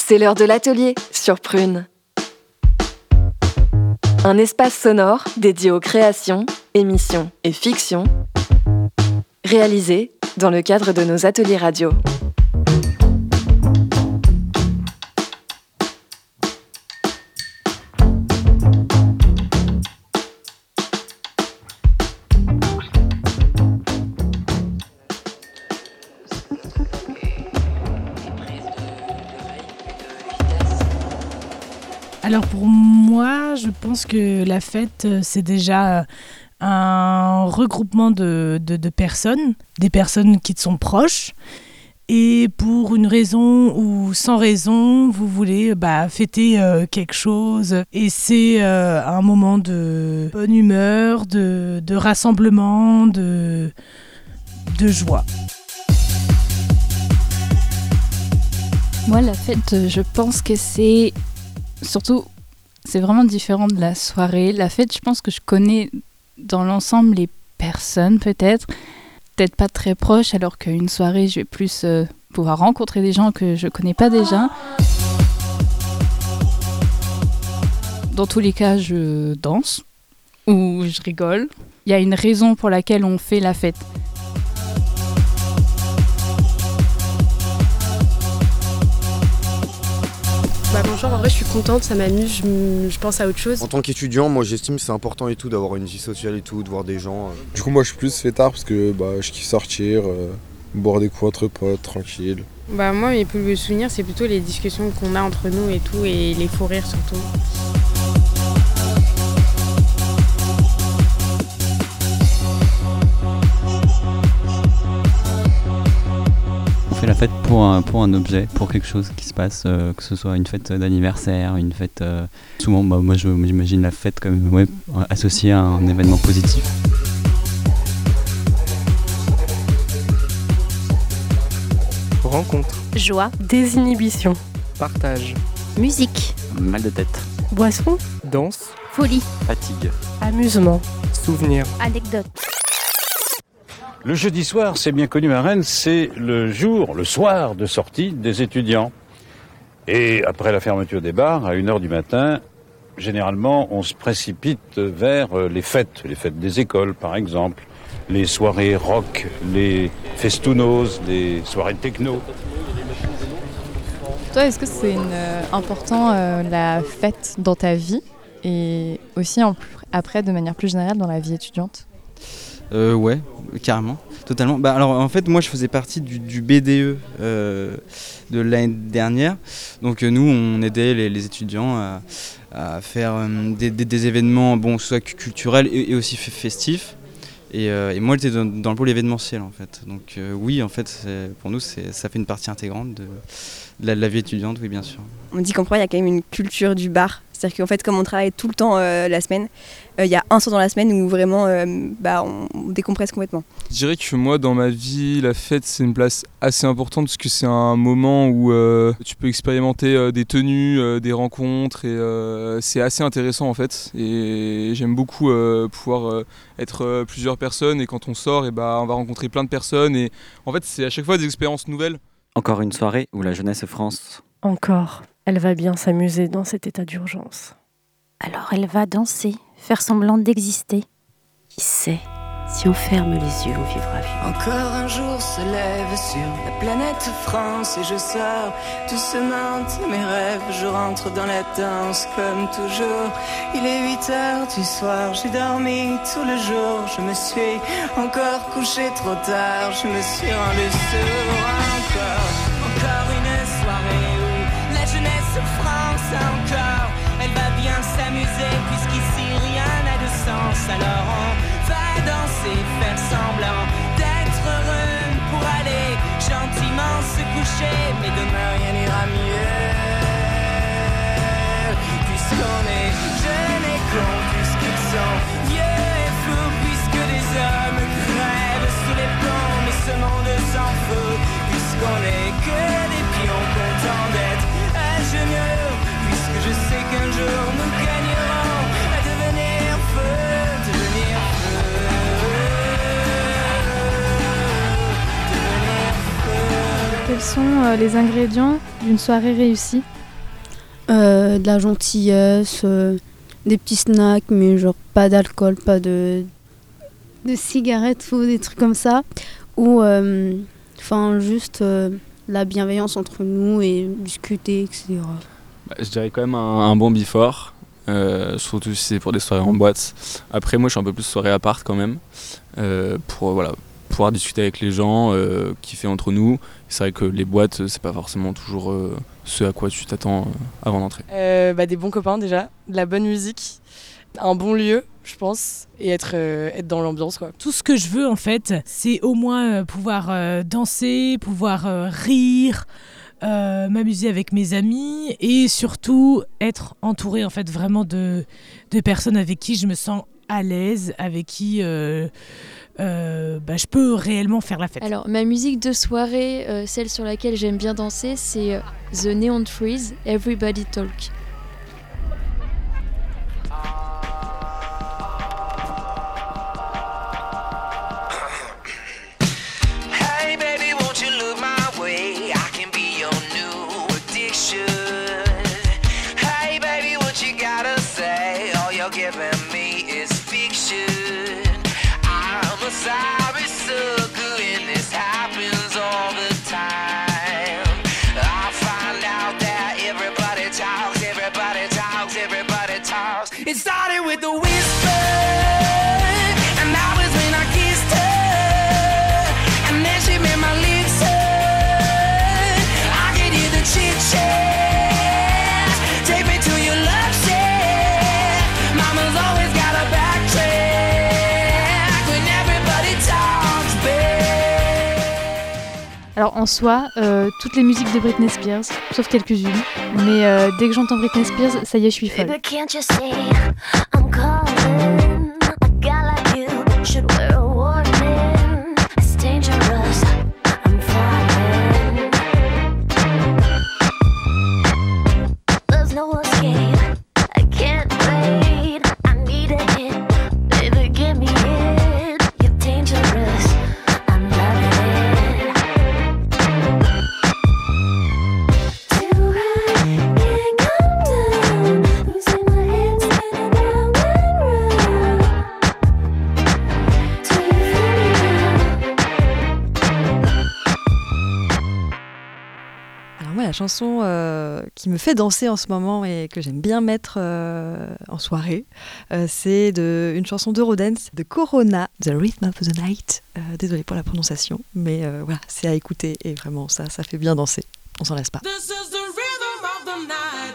C'est l'heure de l'atelier sur Prune. Un espace sonore dédié aux créations, émissions et fictions réalisées dans le cadre de nos ateliers radio. Alors pour moi, je pense que la fête, c'est déjà un regroupement de personnes, des personnes qui te sont proches. Et pour une raison ou sans raison, vous voulez fêter quelque chose. Et c'est un moment de bonne humeur, de rassemblement, de joie. Moi, la fête, je pense que c'est... Surtout, c'est vraiment différent de la soirée. La fête, je pense que je connais dans l'ensemble les personnes, peut-être pas très proches, alors qu'une soirée, je vais plus pouvoir rencontrer des gens que je connais pas déjà. Dans tous les cas, je danse ou je rigole. Il y a une raison pour laquelle on fait la fête. Bonjour, en vrai je suis contente, ça m'amuse, je pense à autre chose. En tant qu'étudiant, moi j'estime que c'est important et tout d'avoir une vie sociale et tout, de voir des gens. Du coup moi je suis plus fêtard parce que je kiffe sortir, boire des coups entre potes, tranquille. Moi mes plus beaux souvenirs c'est plutôt les discussions qu'on a entre nous et tout, et les fous rires surtout. On fait la fête pour un objet, pour quelque chose qui se passe, que ce soit une fête d'anniversaire, une fête... Souvent, moi j'imagine la fête comme associée à un événement positif. Rencontre. Joie. Désinhibition. Partage. Musique. Mal de tête. Boisson. Danse. Folie. Fatigue. Amusement. Souvenir. Anecdote. Le jeudi soir, c'est bien connu à Rennes, c'est le soir de sortie des étudiants. Et après la fermeture des bars, à 1h du matin, généralement, on se précipite vers les fêtes des écoles par exemple, les soirées rock, les festounos, les soirées techno. Toi, est-ce que c'est important la fête dans ta vie et aussi après de manière plus générale dans la vie étudiante ? Ouais, carrément, totalement. Alors en fait, moi je faisais partie du BDE de l'année dernière. Donc nous, on aidait les étudiants à faire des événements, que ce soit culturels et aussi festifs. Et moi j'étais dans le pôle événementiel en fait. Donc oui, en fait, pour nous, ça fait une partie intégrante de la vie étudiante, oui bien sûr. On dit qu'en proie, il y a quand même une culture du bar. C'est-à-dire qu'en fait, comme on travaille tout le temps la semaine, il y a un soir dans la semaine où vraiment on décompresse complètement. Je dirais que moi, dans ma vie, la fête, c'est une place assez importante parce que c'est un moment où tu peux expérimenter des tenues, des rencontres et c'est assez intéressant en fait. Et j'aime beaucoup pouvoir être plusieurs personnes et quand on sort, on va rencontrer plein de personnes et en fait, c'est à chaque fois des expériences nouvelles. Encore une soirée où la jeunesse France... Encore. Elle va bien s'amuser dans cet état d'urgence. Alors elle va danser, faire semblant d'exister. Qui sait, si on ferme les yeux, on vivra vieux. Encore un jour se lève sur la planète France et je sors doucement de mes rêves. Je rentre dans la danse comme toujours. Il est 8h du soir, j'ai dormi tout le jour. Je me suis encore couché trop tard, je me suis rendu sourd. Encore une soirée où la jeunesse France encore. Elle va bien s'amuser puisqu'ici rien n'a de sens. Alors on va danser, faire semblant d'être heureux pour aller gentiment se coucher. Mais demain rien n'ira mieux puisqu'on est jeunes et cons, puisqu'ils sont vieux et fous, puisque des hommes crèvent sous les plombs. Mais ce monde s'en fout puisqu'on est que des pions contents d'être à genoux. Puisque je sais qu'un jour nous gagnerons à devenir feu, devenir feu. Quels sont les ingrédients d'une soirée réussie ? De la gentillesse, des petits snacks, mais genre pas d'alcool, pas de cigarettes ou des trucs comme ça. Ou juste la bienveillance entre nous et discuter, etc. Je dirais quand même un bon before, surtout si c'est pour des soirées en boîte. Après, moi, je suis un peu plus soirée appart quand même, pour pouvoir discuter avec les gens, kiffer entre nous. C'est vrai que les boîtes, c'est pas forcément toujours ce à quoi tu t'attends avant d'entrer. Des bons copains déjà, de la bonne musique, un bon lieu, je pense, et être dans l'ambiance, quoi. Tout ce que je veux en fait, c'est au moins pouvoir danser, pouvoir rire, m'amuser avec mes amis et surtout être entourée en fait vraiment de personnes avec qui je me sens à l'aise, avec qui je peux réellement faire la fête. Alors ma musique de soirée, celle sur laquelle j'aime bien danser, c'est The Neon Trees, Everybody Talk. It started with a whisper, and that was when I kissed her, and then she made my lips hurt. I could hear the chit-chat, take me to your love shack. Mama's always got a backtrack when everybody talks back. Alors en soi, toutes les musiques de Britney Spears, sauf quelques-unes, mais dès que j'entends Britney Spears, ça y est, je suis folle. La chanson qui me fait danser en ce moment et que j'aime bien mettre en soirée, c'est une chanson d'Eurodance de Corona, The Rhythm of the Night. Désolée pour la prononciation, mais voilà, c'est à écouter et vraiment ça fait bien danser. On s'en lasse pas. This is the rhythm of the night,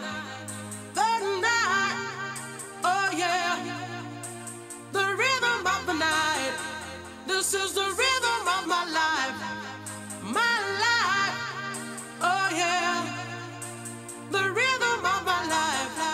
oh yeah, the rhythm of the night. This is the rhythm of my life, oh yeah, the rhythm of my life.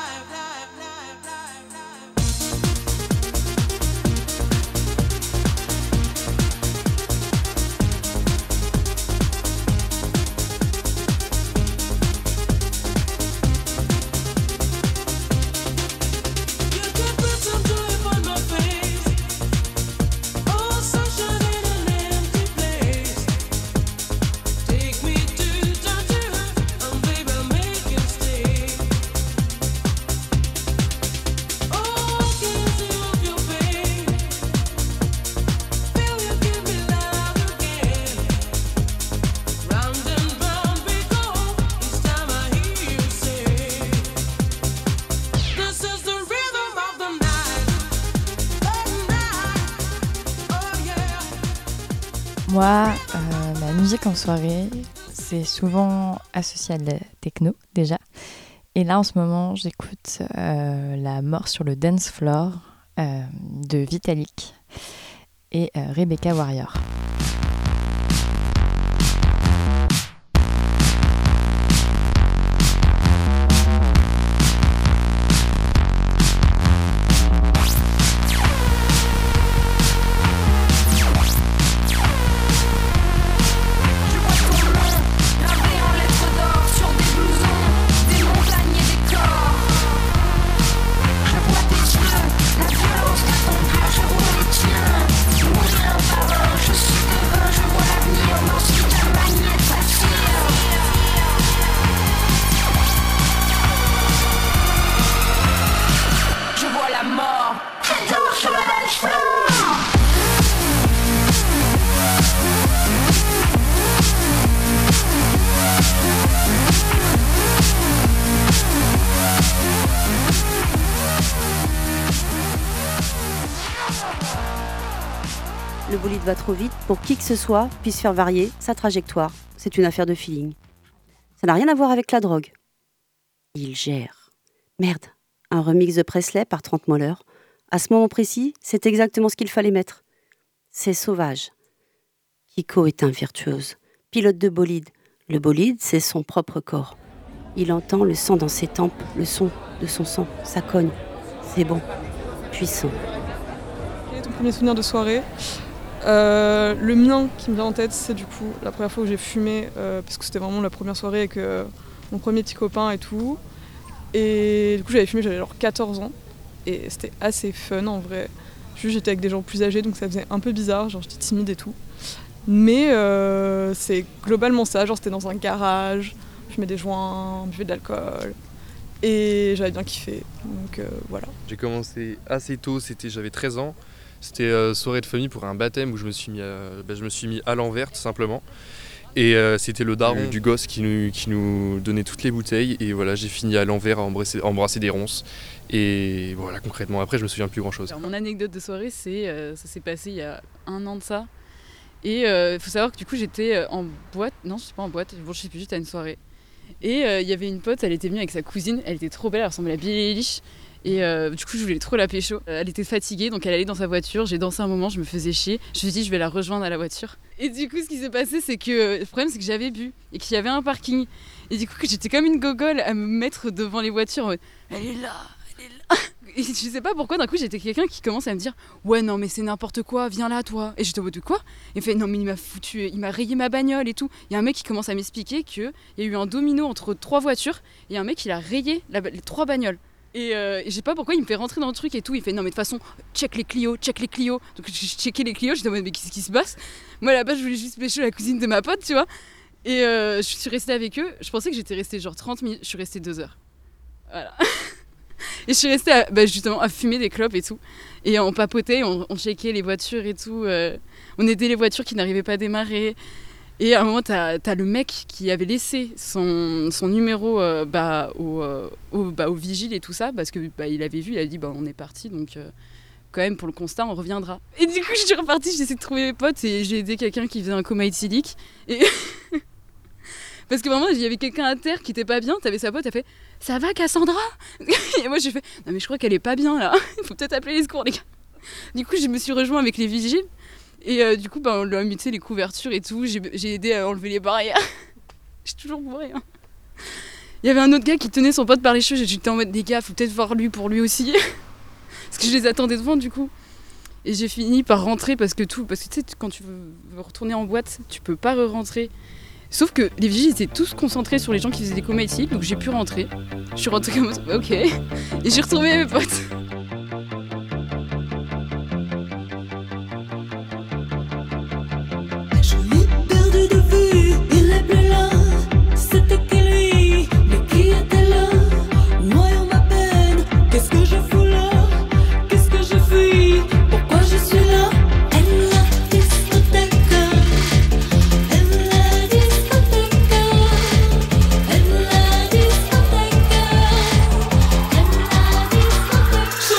Moi, ma musique en soirée, c'est souvent associé à la techno déjà. Et là, en ce moment, j'écoute La mort sur le dance floor de Vitalik et Rebecca Warrior. Je le bolide va trop vite pour qui que ce soit puisse faire varier sa trajectoire. C'est une affaire de feeling. Ça n'a rien à voir avec la drogue. Il gère. Merde, un remix de Presley par 30 Moller. À ce moment précis, c'est exactement ce qu'il fallait mettre. C'est sauvage. Kiko est un virtuose, pilote de bolide. Le bolide, c'est son propre corps. Il entend le sang dans ses tempes, le son de son sang, ça cogne. C'est bon, puissant. Quel est ton premier souvenir de soirée ? Le mien qui me vient en tête, c'est du coup la première fois où j'ai fumé, parce que c'était vraiment la première soirée avec mon premier petit copain et tout. Et du coup j'avais fumé, j'avais genre 14 ans. Et c'était assez fun en vrai. Juste j'étais avec des gens plus âgés, donc ça faisait un peu bizarre, genre j'étais timide et tout. Mais c'est globalement ça, genre c'était dans un garage, je fumais des joints, je buvais de l'alcool. Et j'avais bien kiffé, donc voilà. J'ai commencé assez tôt, j'avais 13 ans. C'était soirée de famille pour un baptême où je me suis mis à l'envers tout simplement. Et c'était le daron du gosse qui nous donnait toutes les bouteilles. Et voilà, j'ai fini à l'envers à embrasser des ronces. Et voilà, concrètement, après je me souviens plus grand chose. Alors, mon anecdote de soirée, ça s'est passé il y a 1 an de ça. Et il faut savoir que du coup j'étais en boîte, non je suis pas en boîte, bon je sais plus, j'étais à une soirée. Et il y avait une pote, elle était venue avec sa cousine, elle était trop belle, elle ressemblait à Billie Eilish. Et du coup je voulais trop la pécho. Elle était fatiguée donc elle allait dans sa voiture, j'ai dansé un moment, je me faisais chier. Je me suis dit je vais la rejoindre à la voiture. Et du coup ce qui s'est passé c'est que le problème c'est que j'avais bu et qu'il y avait un parking. Et du coup j'étais comme une gogole à me mettre devant les voitures en mode elle est là. Et je sais pas pourquoi d'un coup j'étais quelqu'un qui commence à me dire ouais non mais c'est n'importe quoi, viens là toi. Et j'étais au mode de quoi ? Il fait non mais il m'a rayé ma bagnole et tout. Il y a un mec qui commence à m'expliquer qu'il y a eu un domino entre 3 voitures et un mec il a rayé les 3 bagnoles. Et je sais pas pourquoi il me fait rentrer dans le truc et tout. Il fait non mais de toute façon check les Clio. Donc je checkais les Clio, j'étais en mode mais qu'est-ce qui se passe ? Moi là-bas je voulais juste pécho la cousine de ma pote tu vois. Et je suis restée avec eux. Je pensais que j'étais restée genre 30 minutes, je suis restée 2 heures. Voilà. Et je suis restée justement à fumer des clopes et tout. Et on papotait, on checkait les voitures et tout. On aidait les voitures qui n'arrivaient pas à démarrer. Et à un moment, t'as le mec qui avait laissé son numéro au vigile et tout ça. Parce que il avait vu, il a dit on est parti. Donc quand même pour le constat, on reviendra. Et du coup, je suis repartie, j'ai essayé de trouver mes potes. Et j'ai aidé quelqu'un qui faisait un coma éthylique. Et... Parce que vraiment, il y avait quelqu'un à terre qui était pas bien, t'avais sa pote, elle fait « Ça va Cassandra ?» Et moi j'ai fait « Non mais je crois qu'elle est pas bien là, il faut peut-être appeler les secours les gars !» Du coup je me suis rejoint avec les vigiles et du coup on leur a mis les couvertures et tout, j'ai aidé à enlever les barrières. J'ai toujours bourré hein. Il y avait un autre gars qui tenait son pote par les cheveux, j'étais en mode « Les gars, faut peut-être voir lui pour lui aussi !» Parce que je les attendais devant du coup. Et j'ai fini par rentrer parce que tu sais quand tu veux retourner en boîte, tu peux pas re-rentrer. Sauf que les vigiles étaient tous concentrés sur les gens qui faisaient des comas éthyliques, donc j'ai pu rentrer. Je suis rentrée comme ça, ok. Et j'ai retrouvé mes potes. Je l'ai perdu de vue, il est plus là. C'était que lui, mais qui était là? Noyant ma peine, qu'est-ce que je fous là? Qu'est-ce que je fuis? Pourquoi je suis là? Elle la discothèque. Je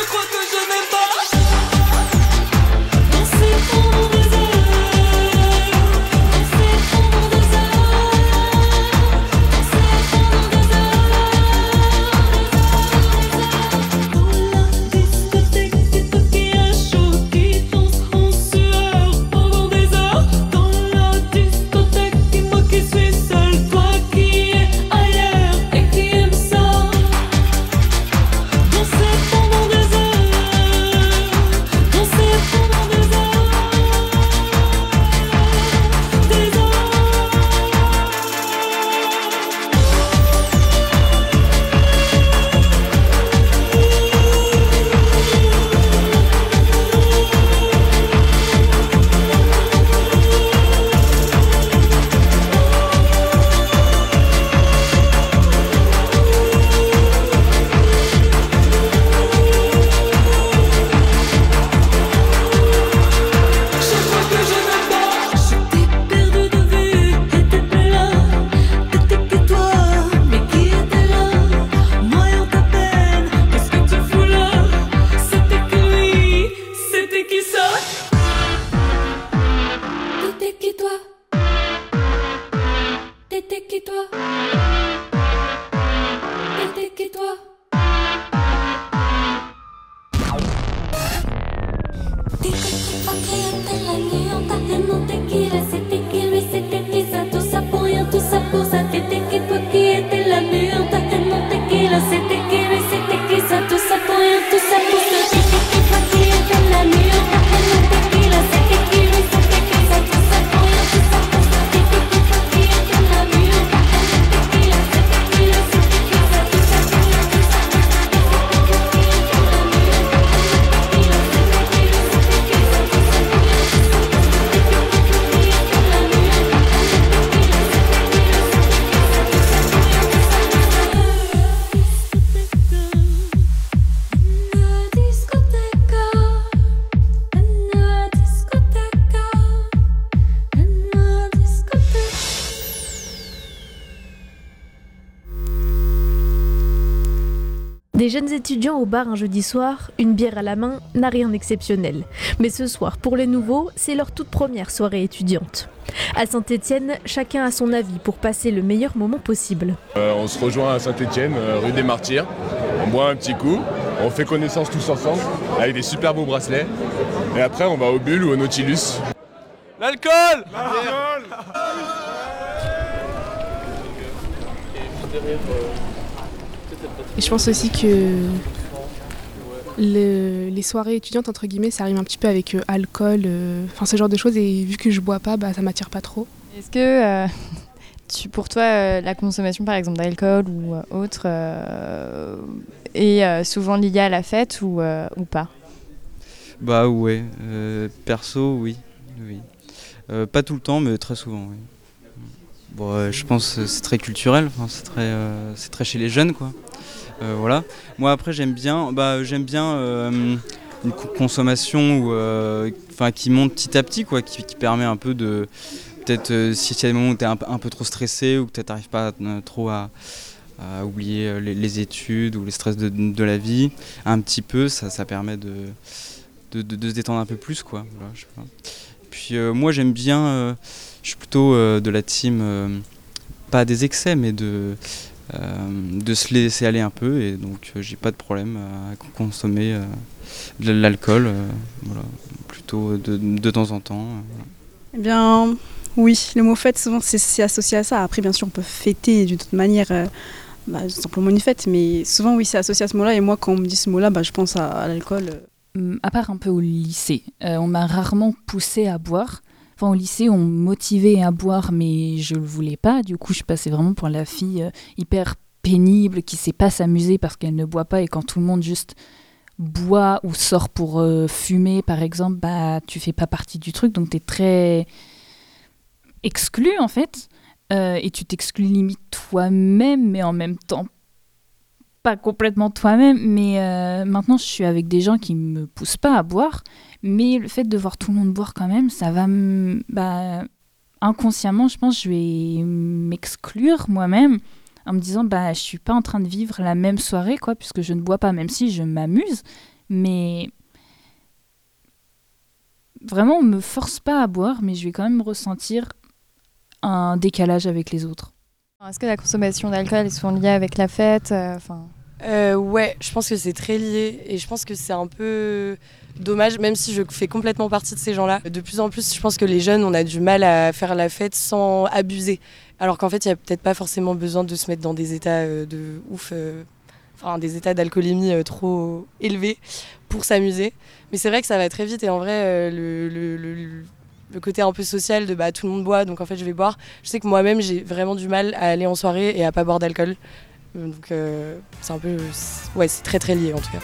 Des jeunes étudiants au bar un jeudi soir, une bière à la main, n'a rien d'exceptionnel. Mais ce soir, pour les nouveaux, c'est leur toute première soirée étudiante. À Saint-Étienne, chacun a son avis pour passer le meilleur moment possible. On se rejoint à Saint-Étienne, rue des Martyrs. On boit un petit coup, on fait connaissance tous ensemble avec des super beaux bracelets. Et après, on va au Bulle ou au Nautilus. L'alcool. Et je pense aussi que les soirées étudiantes, entre guillemets, ça arrive un petit peu avec alcool, ce genre de choses. Et vu que je bois pas, ça m'attire pas trop. Est-ce que pour toi, la consommation par exemple d'alcool ou autre est souvent liée à la fête ou pas? Bah ouais, perso oui. Pas tout le temps, mais très souvent, oui. Bon, je pense que c'est très culturel, c'est très chez les jeunes, quoi. Voilà. Moi après j'aime bien une consommation qui monte petit à petit, quoi, qui permet un peu de peut-être si il y a des moments où tu es un peu trop stressé ou que tu n'arrives pas trop à oublier les études ou les stress de la vie, un petit peu ça permet de se détendre un peu plus, quoi. Voilà, je sais pas. Puis moi j'aime bien, je suis plutôt de la team pas des excès mais de se laisser aller un peu, et donc j'ai pas de problème à consommer de l'alcool, voilà, plutôt de temps en temps. Voilà. Eh bien oui, le mot fête souvent c'est associé à ça. Après bien sûr on peut fêter d'une autre manière, simplement une fête, mais souvent oui c'est associé à ce mot-là, et moi quand on me dit ce mot-là je pense à l'alcool. À part un peu au lycée, on m'a rarement poussée à boire. Enfin, au lycée, on me motivait à boire, mais je le voulais pas. Du coup, je passais vraiment pour la fille hyper pénible qui sait pas s'amuser parce qu'elle ne boit pas. Et quand tout le monde juste boit ou sort pour fumer, par exemple, tu fais pas partie du truc. Donc, tu es très exclu, en fait. Et tu t'exclus limite toi-même, mais en même temps pas complètement toi-même. Mais maintenant, je suis avec des gens qui me poussent pas à boire. Mais le fait de voir tout le monde boire quand même, ça va inconsciemment, je pense, je vais m'exclure moi-même en me disant je suis pas en train de vivre la même soirée, quoi, puisque je ne bois pas, même si je m'amuse. Mais vraiment, on me force pas à boire, mais je vais quand même ressentir un décalage avec les autres. Est-ce que la consommation d'alcool est souvent liée avec la fête Ouais, je pense que c'est très lié, et je pense que c'est un peu dommage, même si je fais complètement partie de ces gens-là. De plus en plus, je pense que les jeunes, on a du mal à faire la fête sans abuser. Alors qu'en fait, il n'y a peut-être pas forcément besoin de se mettre dans des états de ouf, des états d'alcoolémie trop élevés pour s'amuser. Mais c'est vrai que ça va très vite, et en vrai, le côté un peu social de tout le monde boit, donc en fait je vais boire. Je sais que moi-même, j'ai vraiment du mal à aller en soirée et à pas boire d'alcool. Donc c'est un peu... Ouais, c'est très très lié en tout cas.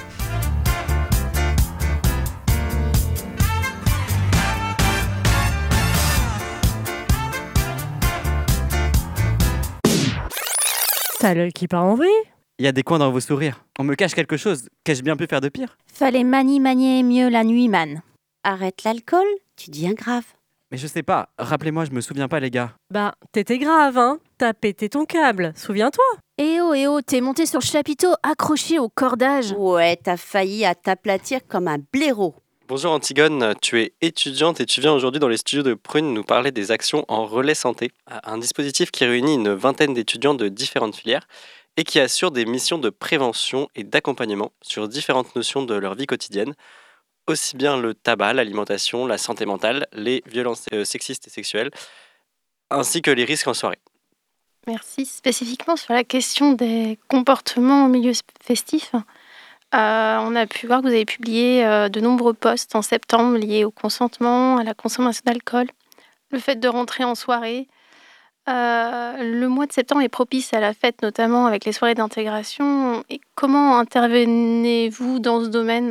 T'as l'œil qui part en vrille. Il y a des coins dans vos sourires. On me cache quelque chose. Qu'ai-je bien pu faire de pire? Fallait manier mieux la nuit, man. Arrête l'alcool, tu deviens grave. Mais je sais pas. Rappelez-moi, je me souviens pas, les gars. T'étais grave, hein. T'as pété ton câble, souviens-toi. Eh oh, t'es monté sur le chapiteau accroché au cordage. Ouais, t'as failli à t'aplatir comme un blaireau. Bonjour Antigone, tu es étudiante et tu viens aujourd'hui dans les studios de Prune nous parler des actions en relais santé, un dispositif qui réunit une vingtaine d'étudiants de différentes filières et qui assure des missions de prévention et d'accompagnement sur différentes notions de leur vie quotidienne. aussi bien le tabac, l'alimentation, la santé mentale, les violences sexistes et sexuelles, ainsi que les risques en soirée. Merci. Spécifiquement sur la question des comportements au milieu festif, on a pu voir que vous avez publié de nombreux posts en septembre liés au consentement, à la consommation d'alcool, le fait de rentrer en soirée. Le mois de septembre est propice à la fête, notamment avec les soirées d'intégration. Et comment intervenez-vous dans ce domaine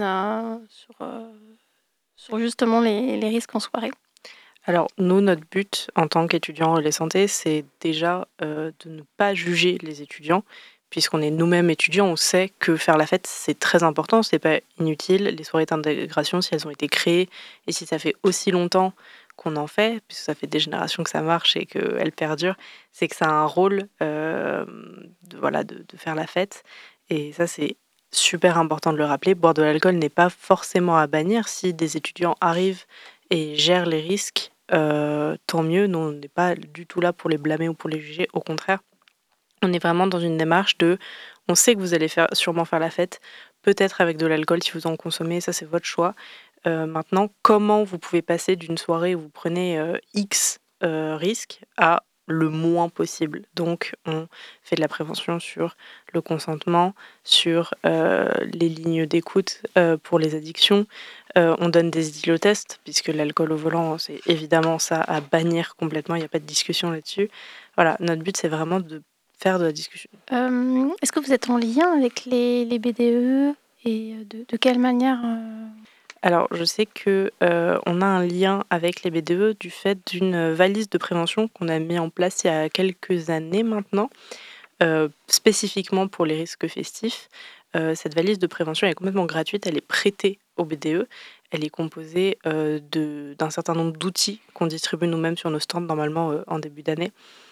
sur justement les risques en soirée ? Alors, nous, notre but en tant qu'étudiants en relais santé, c'est déjà de ne pas juger les étudiants, puisqu'on est nous-mêmes étudiants, on sait que faire la fête, c'est très important, c'est pas inutile. Les soirées d'intégration, si elles ont été créées et si ça fait aussi longtemps qu'on en fait, puisque ça fait des générations que ça marche et qu'elles perdurent, c'est que ça a un rôle de faire la fête. Et ça, c'est super important de le rappeler. Boire de l'alcool n'est pas forcément à bannir. Si des étudiants arrivent et gèrent les risques, tant mieux. Nous, on n'est pas du tout là pour les blâmer ou pour les juger. Au contraire, on est vraiment dans une démarche de... On sait que vous allez sûrement faire la fête, peut-être avec de l'alcool si vous en consommez, ça c'est votre choix. Maintenant, comment vous pouvez passer d'une soirée où vous prenez X risques à le moins possible. Donc, on fait de la prévention sur le consentement, sur les lignes d'écoute pour les addictions. On donne des éthylotests, puisque l'alcool au volant, c'est évidemment ça à bannir complètement, il n'y a pas de discussion là-dessus. Voilà, notre but, c'est vraiment de faire de la discussion. Est-ce que vous êtes en lien avec les BDE et de quelle manière Alors, je sais qu'on a un lien avec les BDE du fait d'une valise de prévention qu'on a mis en place il y a quelques années maintenant, spécifiquement pour les risques festifs. Cette valise de prévention est complètement gratuite, elle est prêtée au BDE. Elle est composée d'un certain nombre d'outils qu'on distribue nous-mêmes sur nos stands normalement en début d'année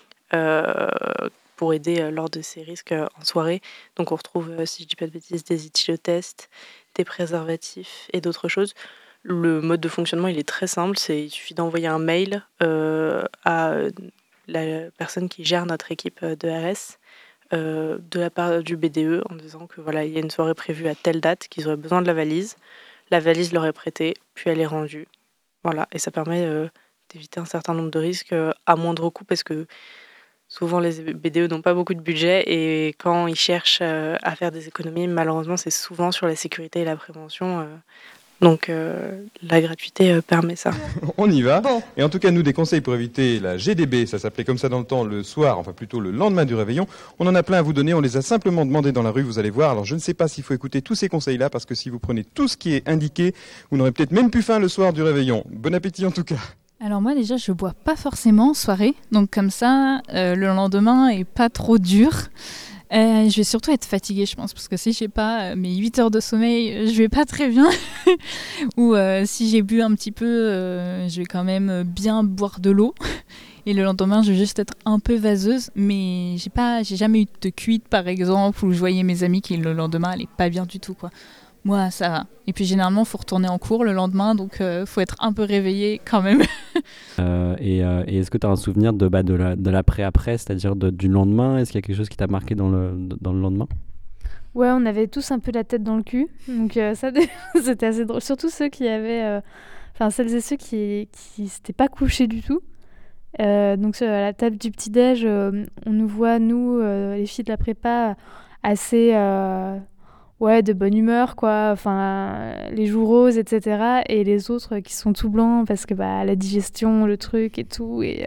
pour aider lors de ces risques en soirée. Donc on retrouve, si je ne dis pas de bêtises, des éthylotests, des préservatifs et d'autres choses. Le mode de fonctionnement, il est très simple. Il suffit d'envoyer un mail à la personne qui gère notre équipe de RS de la part du BDE en disant que voilà, il y a une soirée prévue à telle date, qu'ils auraient besoin de la valise. La valise leur est prêtée, puis elle est rendue. Voilà, et ça permet d'éviter un certain nombre de risques à moindre coût parce que souvent les BDE n'ont pas beaucoup de budget et quand ils cherchent à faire des économies, malheureusement, c'est souvent sur la sécurité et la prévention. Donc la gratuité permet ça. On y va. Bon. Et en tout cas, nous, des conseils pour éviter la GDB, ça s'appelait comme ça dans le temps, le soir, enfin plutôt le lendemain du réveillon. On en a plein à vous donner, on les a simplement demandés dans la rue, vous allez voir. Alors je ne sais pas s'il faut écouter tous ces conseils-là, parce que si vous prenez tout ce qui est indiqué, vous n'aurez peut-être même plus faim le soir du réveillon. Bon appétit en tout cas. Alors moi déjà, je bois pas forcément en soirée, donc comme ça, le lendemain est pas trop dur. Je vais surtout être fatiguée, je pense, parce que si j'ai pas mes 8 heures de sommeil, je vais pas très bien. Ou si j'ai bu un petit peu, je vais quand même bien boire de l'eau. Et le lendemain, je vais juste être un peu vaseuse. Mais j'ai jamais eu de cuite, par exemple, où je voyais mes amis qui le lendemain allaient pas bien du tout, quoi. Moi, ça va. Et puis généralement, il faut retourner en cours le lendemain, donc faut être un peu réveillé quand même. Et est-ce que tu as un souvenir de l'après-après, c'est-à-dire du lendemain ? Est-ce qu'il y a quelque chose qui t'a marqué dans le lendemain ? Ouais, on avait tous un peu la tête dans le cul, donc ça c'était assez drôle. Surtout ceux qui avaient, celles et ceux qui s'étaient pas couchés du tout. Donc à la table du petit-déj, on nous voit, nous, les filles de la prépa, assez... de bonne humeur, quoi. Enfin, les joues roses, etc. Et les autres qui sont tout blancs parce que la digestion, le truc et tout. Et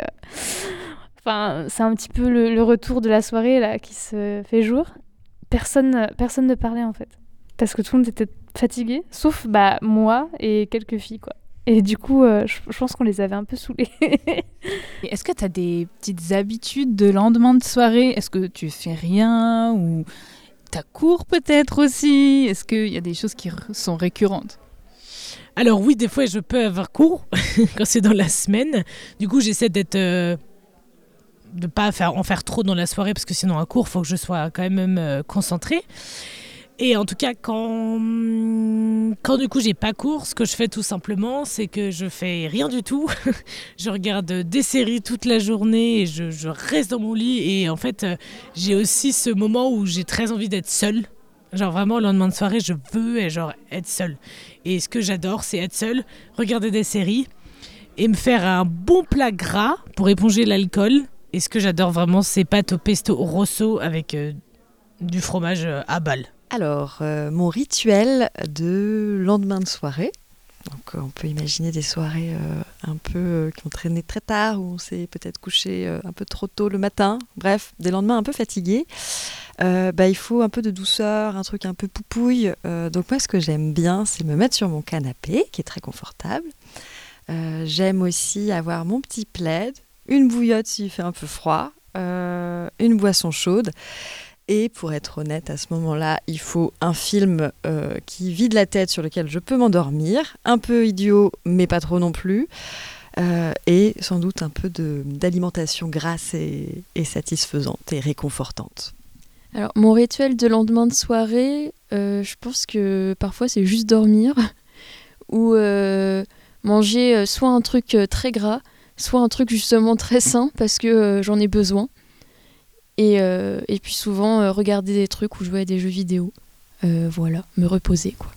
c'est un petit peu le retour de la soirée là qui se fait jour. Personne ne parlait en fait, parce que tout le monde était fatigué, sauf moi et quelques filles, quoi. Et du coup, je pense qu'on les avait un peu saoulés. Est-ce que tu as des petites habitudes de lendemain de soirée ? Est-ce que tu fais rien ou t'as cours peut-être aussi ? Est-ce qu'il y a des choses qui sont récurrentes ? Alors oui, des fois je peux avoir cours quand c'est dans la semaine. Du coup, j'essaie de pas en faire trop dans la soirée parce que sinon un cours, il faut que je sois quand même concentrée. Et en tout cas, quand du coup j'ai pas cours, ce que je fais tout simplement, c'est que je fais rien du tout. Je regarde des séries toute la journée et je reste dans mon lit. Et en fait, j'ai aussi ce moment où j'ai très envie d'être seule. Genre vraiment, le lendemain de soirée, je veux être seule. Et ce que j'adore, c'est être seule, regarder des séries et me faire un bon plat gras pour éponger l'alcool. Et ce que j'adore vraiment, c'est pâtes au pesto rosso avec du fromage à balle. Alors, mon rituel de lendemain de soirée. Donc, on peut imaginer des soirées un peu qui ont traîné très tard, où on s'est peut-être couché un peu trop tôt le matin. Bref, des lendemains un peu fatigués. Il faut un peu de douceur, un truc un peu poupouille. Donc moi, ce que j'aime bien, c'est me mettre sur mon canapé, qui est très confortable. J'aime aussi avoir mon petit plaid, une bouillotte s'il fait un peu froid, une boisson chaude. Et pour être honnête, à ce moment-là, il faut un film qui vide la tête, sur lequel je peux m'endormir, un peu idiot, mais pas trop non plus, et sans doute un peu d'alimentation grasse et satisfaisante et réconfortante. Alors, mon rituel de lendemain de soirée, je pense que parfois c'est juste dormir ou manger soit un truc très gras, soit un truc justement très sain parce que j'en ai besoin. Et puis souvent regarder des trucs ou jouer à des jeux vidéo. Voilà, me reposer quoi.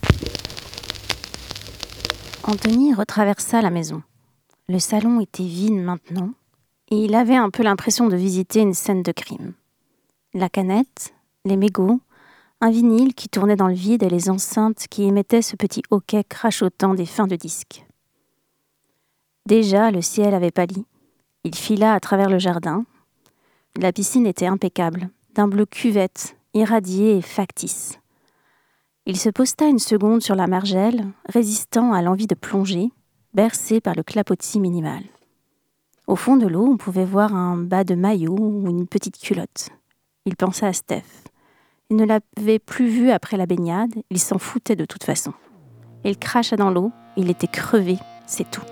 Anthony retraversa la maison. Le salon était vide maintenant et il avait un peu l'impression de visiter une scène de crime. La canette, les mégots, un vinyle qui tournait dans le vide et les enceintes qui émettaient ce petit hoquet crachotant des fins de disques. Déjà, le ciel avait pâli. Il fila à travers le jardin. La piscine était impeccable, d'un bleu cuvette, irradié et factice. Il se posta une seconde sur la margelle, résistant à l'envie de plonger, bercé par le clapotis minimal. Au fond de l'eau, on pouvait voir un bas de maillot ou une petite culotte. Il pensa à Steph. Il ne l'avait plus vue après la baignade, il s'en foutait de toute façon. Il cracha dans l'eau, il était crevé, c'est tout.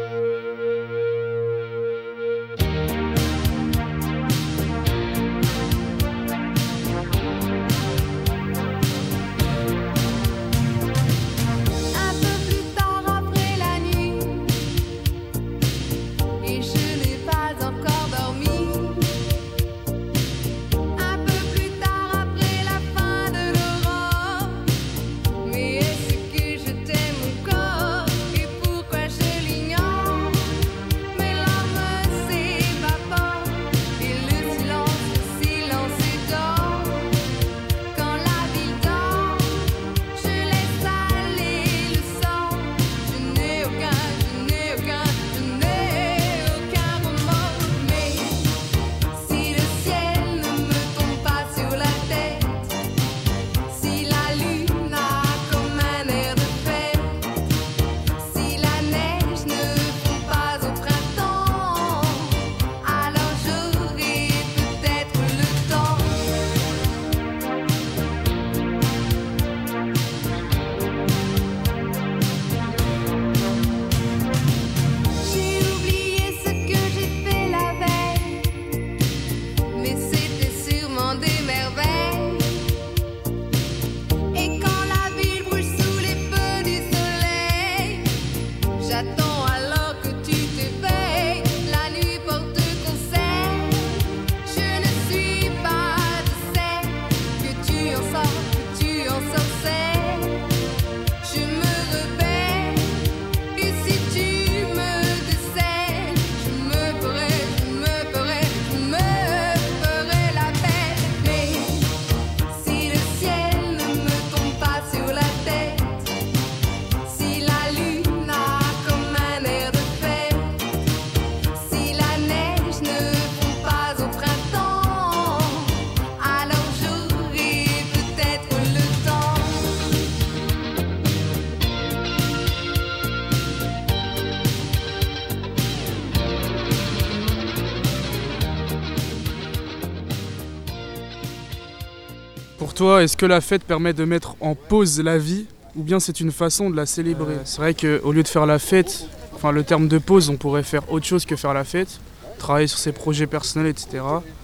Pour toi, est-ce que la fête permet de mettre en pause la vie ou bien c'est une façon de la célébrer? C'est vrai qu'au lieu de faire la fête, enfin le terme de pause, on pourrait faire autre chose que faire la fête, travailler sur ses projets personnels, etc.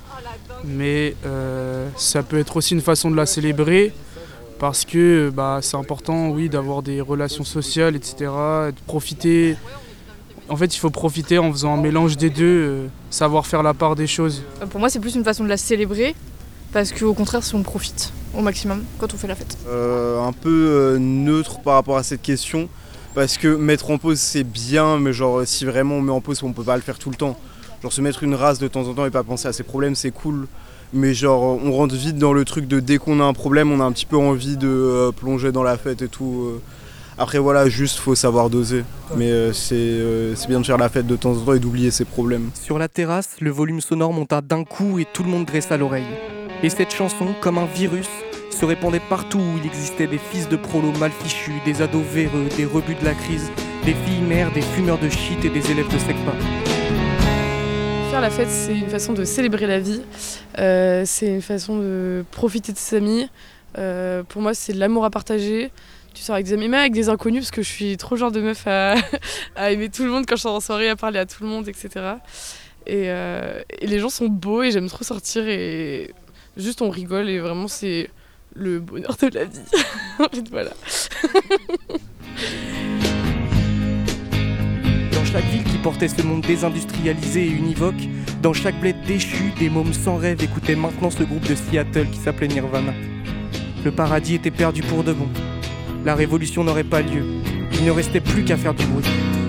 Mais ça peut être aussi une façon de la célébrer parce que c'est important, oui, d'avoir des relations sociales, etc. De profiter. En fait, il faut profiter en faisant un mélange des deux, savoir faire la part des choses. Pour moi, c'est plus une façon de la célébrer parce qu'au contraire, si on profite. au maximum quand on fait la fête. Un peu neutre par rapport à cette question, parce que mettre en pause c'est bien, mais genre si vraiment on met en pause on peut pas le faire tout le temps. Genre se mettre une race de temps en temps et pas penser à ses problèmes c'est cool, mais genre on rentre vite dans le truc de dès qu'on a un problème on a un petit peu envie de plonger dans la fête et tout. Après voilà, juste faut savoir doser, mais c'est bien de faire la fête de temps en temps et d'oublier ses problèmes. Sur la terrasse, le volume sonore monta d'un coup et tout le monde dressa l'oreille. Et cette chanson, comme un virus, se répandait partout où il existait des fils de prolos mal fichus, des ados véreux, des rebuts de la crise, des filles mères, des fumeurs de shit et des élèves de SECPA. Faire la fête, c'est une façon de célébrer la vie, c'est une façon de profiter de ses amis. Pour moi, c'est de l'amour à partager. Tu sors avec des amis, même avec des inconnus, parce que je suis trop genre de meuf à aimer tout le monde quand je sors en soirée, à parler à tout le monde, etc. Et les gens sont beaux et j'aime trop sortir et juste on rigole et vraiment c'est le bonheur de la vie. En fait, voilà. Dans chaque ville qui portait ce monde désindustrialisé et univoque, dans chaque bled déchu, des mômes sans rêve écoutaient maintenant ce groupe de Seattle qui s'appelait Nirvana. Le paradis était perdu pour de bon. La révolution n'aurait pas lieu. Il ne restait plus qu'à faire du bruit.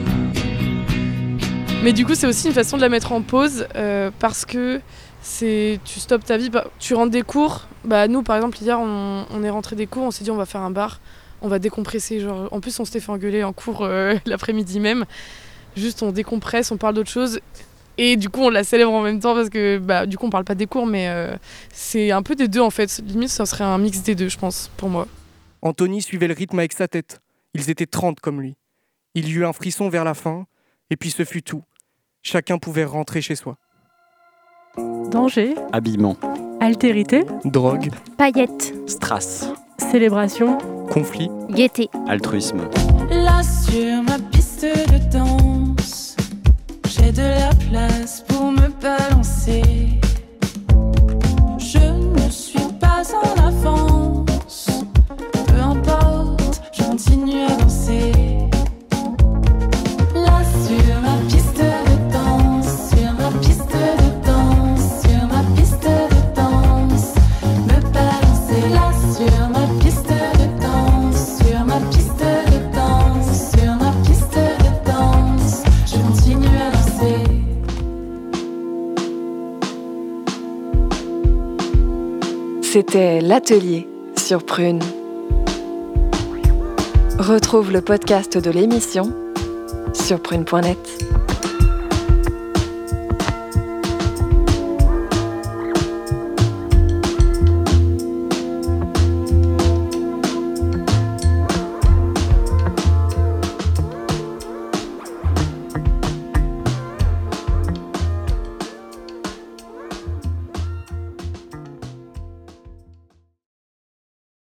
Mais du coup, c'est aussi une façon de la mettre en pause parce que tu stoppes ta vie, tu rentres des cours. Nous, par exemple, hier, on est rentré des cours, on s'est dit on va faire un bar, on va décompresser. Genre, en plus, on s'était fait engueuler en cours l'après-midi même. Juste, on décompresse, on parle d'autre chose. Et du coup, on la célèbre en même temps parce que du coup, on parle pas des cours, mais c'est un peu des deux en fait. Limite, ça serait un mix des deux, je pense, pour moi. Anthony suivait le rythme avec sa tête. Ils étaient 30 comme lui. Il y eut un frisson vers la fin, et puis ce fut tout. Chacun pouvait rentrer chez soi. Danger. Habillement. Altérité. Drogue. Paillettes. Strass. Célébration. Conflit. Gaieté. Altruisme. Là sur ma piste de danse, j'ai de la place pour me balancer. Je ne suis pas en avance, peu importe, je continue à danser. Là sur ma piste de danse, sur ma piste de danse, sur ma piste de danse, me balancer. Là sur ma piste de danse, sur ma piste de danse, sur ma piste de danse, je continue à danser. C'était l'atelier sur Prune. Retrouve le podcast de l'émission sur prune.net.